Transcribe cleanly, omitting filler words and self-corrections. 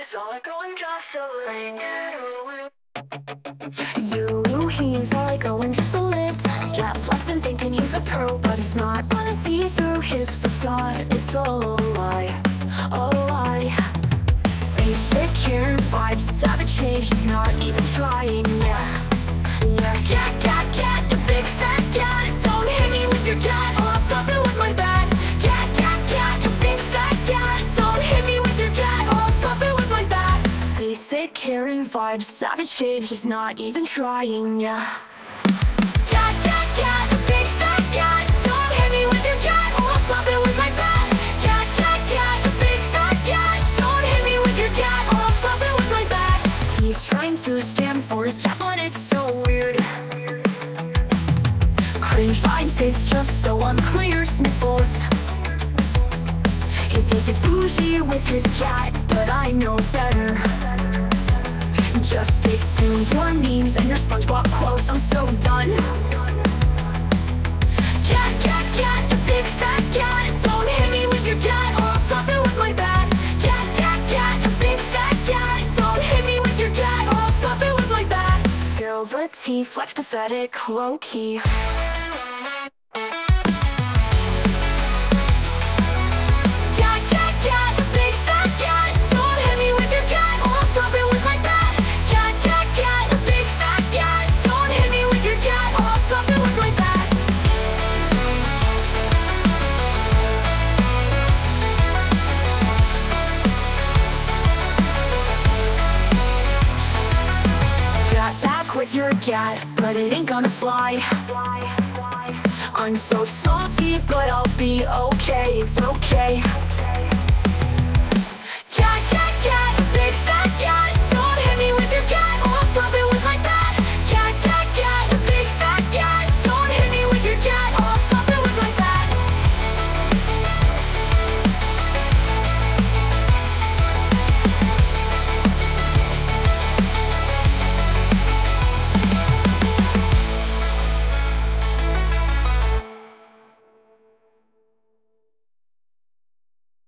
he's all I go and just so late. He's all I go and just a lit. Yeah, flexing thinking he's a pro, but he's not. Gonna see through his facade. It's all a lie, a lie. Basic here vibes, savage shade. He's not even trying, yeah. Cat, the big fat cat. Don't hit me with your cat, or I'll stop it with my bat. Cat, the big fat cat. Don't hit me with your cat, or I'll stop it with my bat. Basic Karen vibes, savage shade. He's not even trying, yeah. Cat, the big fat cat. Don't hit me with your cat, or I'll stop it with my bat. Cat, the big fat cat. Don't hit me with your cat, or I'll stop it with my bat. He's trying to stand for his cat, but it's so weird. Cringe vibes, it's just so unclear. Sniffles. He thinks he's bougie with his cat, but I know better. Just stick to your memes and your SpongeBob quotes. I'm so done. Cat, the big fat cat. Don't hit me with your cat, or I'll stop it with my bat. Cat, the big fat cat. Don't hit me with your cat, or I'll stop it with my bat. Feel the tea, flex pathetic, low-key. With your cat, but it ain't gonna fly. I'm so salty, but I'll be okay, it's okay.